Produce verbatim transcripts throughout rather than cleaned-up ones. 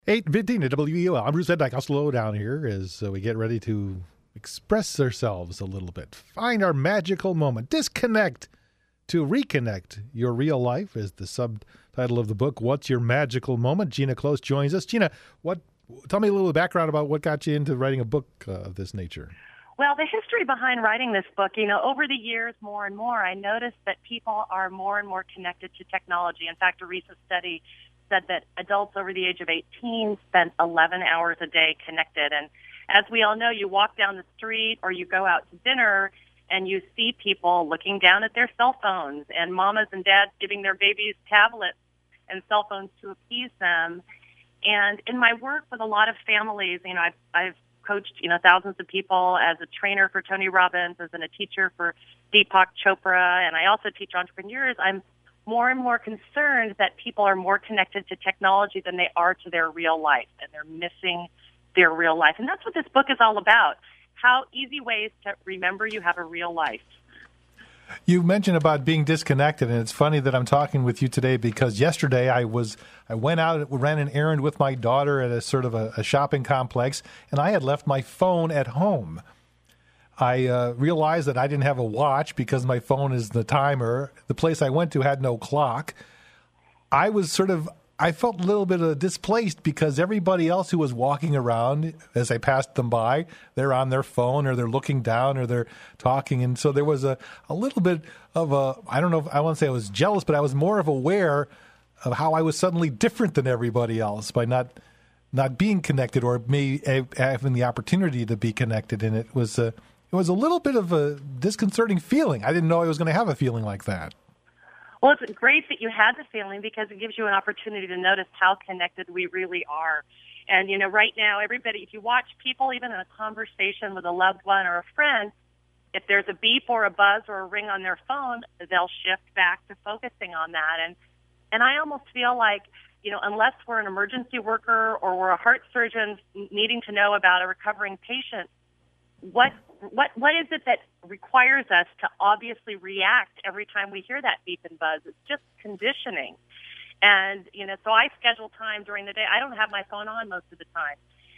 eight fifteen at W E O L. I'm Bruce Eddyke. I'll slow down here as uh, we get ready to express ourselves a little bit. Find our magical moment. Disconnect to reconnect your real life is the subtitle of the book. What's your magical moment? Gina Close joins us. Gina, what? Tell me a little background about what got you into writing a book uh, of this nature. Well, the history behind writing this book, you know, over the years, more and more, I noticed that people are more and more connected to technology. In fact, a recent study said that adults over the age of eighteen spend eleven hours a day connected. And as we all know, you walk down the street or you go out to dinner and you see people looking down at their cell phones and mamas and dads giving their babies tablets and cell phones to appease them. And in my work with a lot of families, you know, I've, I've coached, you know, thousands of people as a trainer for Tony Robbins, as a teacher for Deepak Chopra, and I also teach entrepreneurs. I'm more and more concerned that people are more connected to technology than they are to their real life, and they're missing their real life. And that's what this book is all about, how easy ways to remember you have a real life. You mentioned about being disconnected, and it's funny that I'm talking with you today because yesterday I was I went out, ran an errand with my daughter at a sort of a, a shopping complex, and I had left my phone at home. I uh, realized that I didn't have a watch because my phone is the timer. The place I went to had no clock. I was sort of, I felt a little bit uh, displaced because everybody else who was walking around as I passed them by, they're on their phone or they're looking down or they're talking. And so there was a, a little bit of a, I don't know if I want to say I was jealous, but I was more of aware of how I was suddenly different than everybody else by not not being connected or me having the opportunity to be connected. And it was a, It was a little bit of a disconcerting feeling. I didn't know I was going to have a feeling like that. Well, it's great that you had the feeling because it gives you an opportunity to notice how connected we really are. And, you know, right now, everybody, if you watch people, even in a conversation with a loved one or a friend, if there's a beep or a buzz or a ring on their phone, they'll shift back to focusing on that. And, and I almost feel like, you know, unless we're an emergency worker or we're a heart surgeon needing to know about a recovering patient, what What what is it that requires us to obviously react every time we hear that beep and buzz? It's just conditioning. And, you know, so I schedule time during the day. I don't have my phone on most of the time.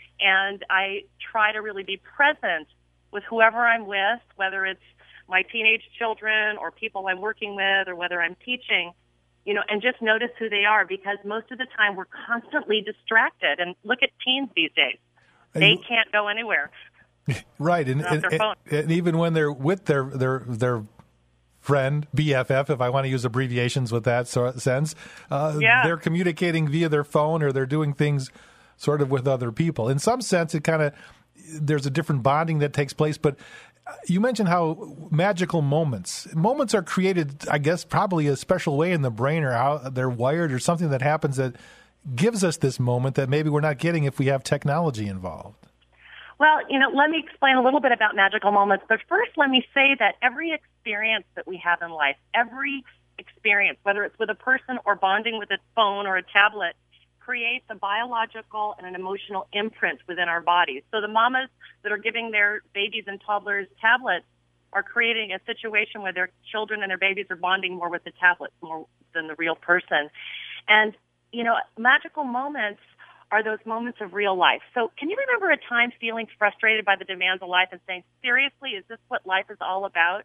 And I try to really be present with whoever I'm with, whether it's my teenage children or people I'm working with or whether I'm teaching, you know, and just notice who they are because most of the time we're constantly distracted. And look at teens these days. They can't go anywhere. Right, and, and, and, and even when they're with their their their friend, B F F, if I want to use abbreviations with that sort of sense, uh, yeah. they're communicating via their phone or they're doing things sort of with other people. In some sense, it kind of, there's a different bonding that takes place, but you mentioned how magical moments, moments are created, I guess, probably a special way in the brain or how they're wired or something that happens that gives us this moment that maybe we're not getting if we have technology involved. Well, you know, let me explain a little bit about magical moments. But first, let me say that every experience that we have in life, every experience, whether it's with a person or bonding with a phone or a tablet, creates a biological and an emotional imprint within our bodies. So the mamas that are giving their babies and toddlers tablets are creating a situation where their children and their babies are bonding more with the tablet more than the real person. And, you know, magical moments are those moments of real life. So can you remember a time feeling frustrated by the demands of life and saying, seriously, is this what life is all about?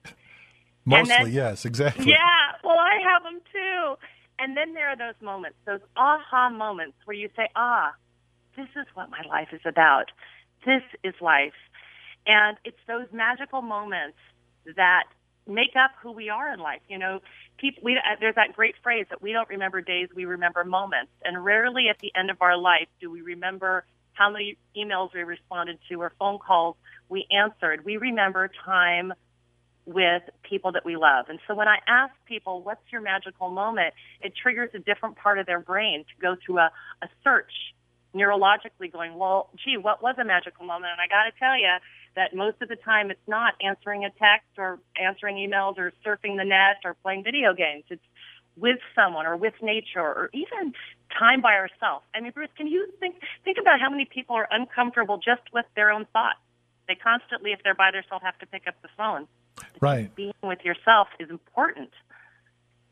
Mostly, then, yes, exactly. Yeah, well, I have them too. And then there are those moments, those aha moments where you say, ah, this is what my life is about. This is life. And it's those magical moments that make up who we are in life. You know, people, we, uh, there's that great phrase that we don't remember days, we remember moments. And rarely at the end of our life do we remember how many emails we responded to or phone calls we answered. We remember time with people that we love. And so when I ask people, what's your magical moment, it triggers a different part of their brain to go through a, a search neurologically going, well, gee, what was a magical moment? And I got to tell you that most of the time it's not answering a text or answering emails or surfing the net or playing video games. It's with someone or with nature or even time by ourselves. I mean, Bruce, can you think think about how many people are uncomfortable just with their own thoughts? They constantly, if they're by themselves, have to pick up the phone. Right. Being with yourself is important.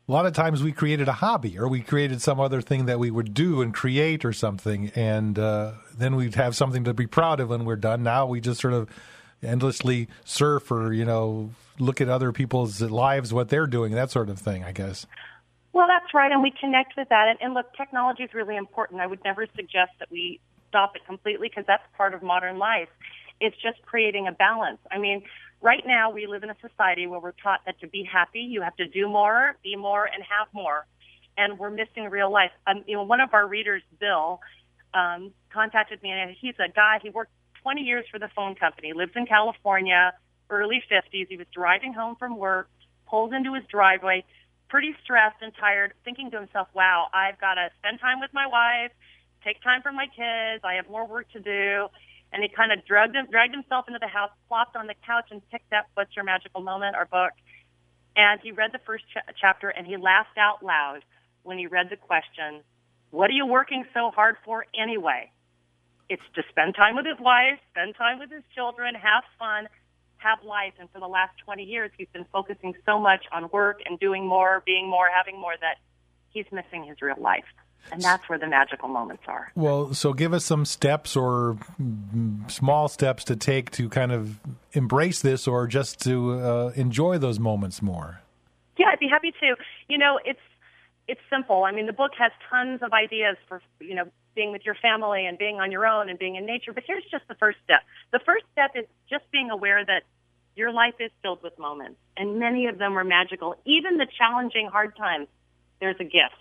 A lot of times we created a hobby or we created some other thing that we would do and create or something, and uh, then we'd have something to be proud of when we're done. Now we just sort of endlessly surf or, you know, look at other people's lives, what they're doing, that sort of thing, I guess. Well, that's right, and we connect with that. And, and look, technology is really important. I would never suggest that we stop it completely because that's part of modern life. It's just creating a balance. I mean, right now, we live in a society where we're taught that to be happy, you have to do more, be more, and have more. And we're missing real life. Um, you know, one of our readers, Bill, um, contacted me, and he's a guy, he worked twenty years for the phone company, lives in California, early fifties. He was driving home from work, pulls into his driveway, pretty stressed and tired, thinking to himself, wow, I've got to spend time with my wife, take time for my kids, I have more work to do. And he kind of dragged, him, dragged himself into the house, plopped on the couch, and picked up What's Your Magical Moment, our book. And he read the first ch- chapter, and he laughed out loud when he read the question, what are you working so hard for anyway? It's to spend time with his wife, spend time with his children, have fun, have life. And for the last twenty years, he's been focusing so much on work and doing more, being more, having more, that he's missing his real life. And that's where the magical moments are. Well, so give us some steps or small steps to take to kind of embrace this or just to uh, enjoy those moments more. Yeah, I'd be happy to. You know, it's it's simple. I mean, the book has tons of ideas for, you know, being with your family and being on your own and being in nature. But here's just the first step. The first step is just being aware that your life is filled with moments, and many of them are magical. Even the challenging, hard times, there's a gift.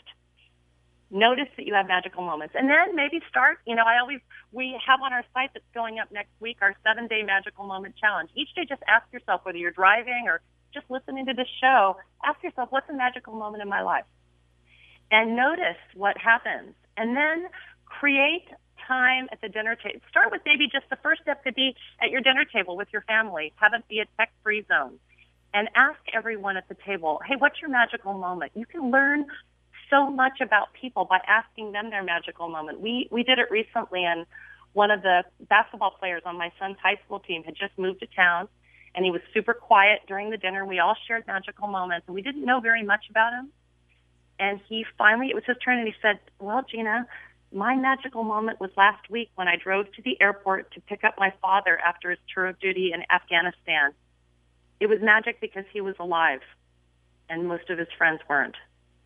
Notice that you have magical moments. And then maybe start, you know, I always, we have on our site that's going up next week, our seven-day magical moment challenge. Each day just ask yourself, whether you're driving or just listening to this show, ask yourself, what's a magical moment in my life? And notice what happens. And then create time at the dinner table. Start with maybe just the first step could be at your dinner table with your family. Have it be a tech-free zone. And ask everyone at the table, hey, what's your magical moment? You can learn so much about people by asking them their magical moment. We we did it recently, and one of the basketball players on my son's high school team had just moved to town, and he was super quiet during the dinner. We all shared magical moments, and we didn't know very much about him. And he finally, it was his turn, and he said, well, Gina, my magical moment was last week when I drove to the airport to pick up my father after his tour of duty in Afghanistan. It was magic because he was alive, and most of his friends weren't.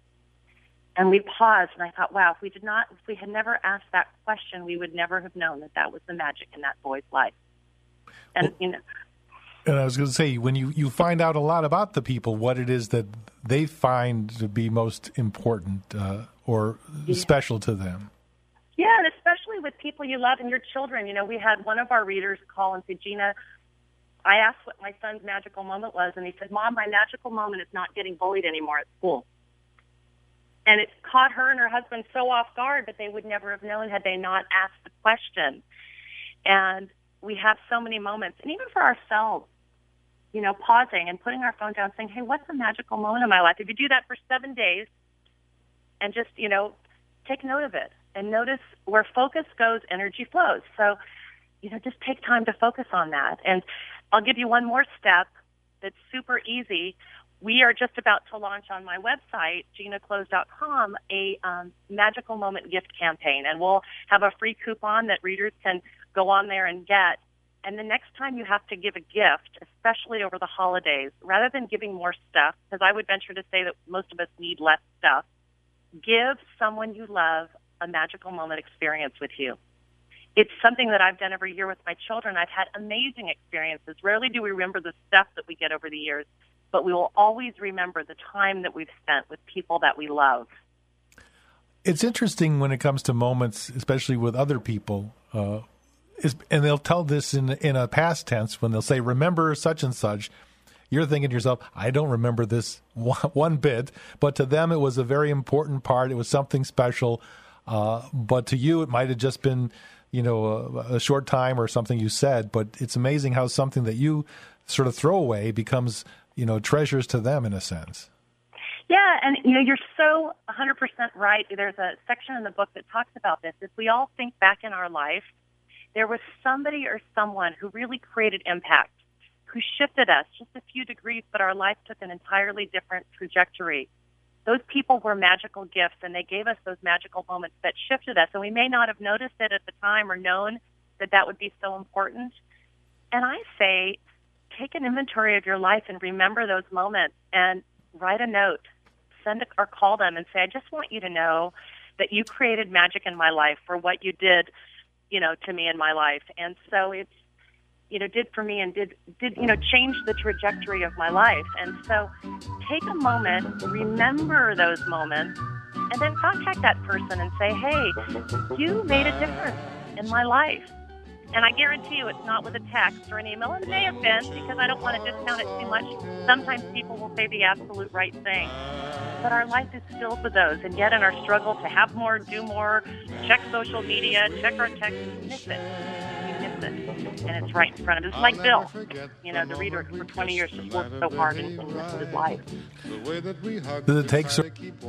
And we paused, and I thought, wow, if we did not, if we had never asked that question, we would never have known that that was the magic in that boy's life. And, well, you know. And I was going to say, when you, you find out a lot about the people, what it is that they find to be most important uh, or yeah. special to them. Yeah, and especially with people you love and your children. You know, we had one of our readers call and say, Gina, I asked what my son's magical moment was, and he said, Mom, my magical moment is not getting bullied anymore at school. And it caught her and her husband so off guard, but they would never have known had they not asked the question. And we have so many moments, and even for ourselves, you know, pausing and putting our phone down saying, hey, what's a magical moment in my life? If you do that for seven days and just, you know, take note of it and notice where focus goes, energy flows. So, you know, just take time to focus on that. And I'll give you one more step that's super easy. We are just about to launch on my website, gina close dot com, a um, magical moment gift campaign. And we'll have a free coupon that readers can go on there and get. And the next time you have to give a gift, especially over the holidays, rather than giving more stuff, because I would venture to say that most of us need less stuff, give someone you love a magical moment experience with you. It's something that I've done every year with my children. I've had amazing experiences. Rarely do we remember the stuff that we get over the years, but we will always remember the time that we've spent with people that we love. It's interesting when it comes to moments, especially with other people, uh, is, and they'll tell this in in a past tense when they'll say, remember such and such. You're thinking to yourself, I don't remember this one, one bit, but to them it was a very important part. It was something special, uh, but to you it might have just been, you know, a, a short time or something you said, but it's amazing how something that you sort of throw away becomes, you know, treasures to them in a sense. Yeah, and, you know, you're so one hundred percent right. There's a section in the book that talks about this. If we all think back in our life, there was somebody or someone who really created impact, who shifted us just a few degrees, but our life took an entirely different trajectory. those people were magical gifts, and they gave us those magical moments that shifted us. And we may not have noticed it at the time or known that that would be so important. And I say, take an inventory of your life and remember those moments and write a note, send a, or call them and say, I just want you to know that you created magic in my life for what you did, you know, to me in my life. And so it's, you know, did for me and did, did, you know, change the trajectory of my life. And so take a moment, remember those moments, and then contact that person and say, hey, you made a difference in my life. And I guarantee you it's not with a text or an email. It may have been, because I don't want to discount it too much. Sometimes people will say the absolute right thing. But our life is filled with those. And yet in our struggle to have more, do more, check social media, check our texts, we miss it. We miss it. And it's right in front of us. It's like Bill, you know, the reader for twenty years just worked so hard and missed his life. Does it take so-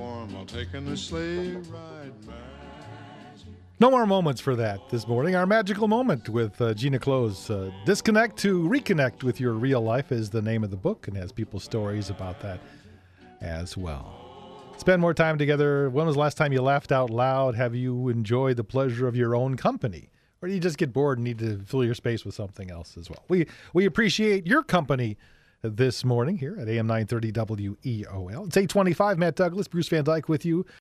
No more moments for that this morning. Our magical moment with uh, Gina Close. Uh, Disconnect to Reconnect with Your Real Life is the name of the book, and has people's stories about that as well. Spend more time together. When was the last time you laughed out loud? Have you enjoyed the pleasure of your own company? Or do you just get bored and need to fill your space with something else as well? We we appreciate your company this morning here at A M nine thirty W E O L. It's eight twenty-five. Matt Douglas, Bruce Van Dyke with you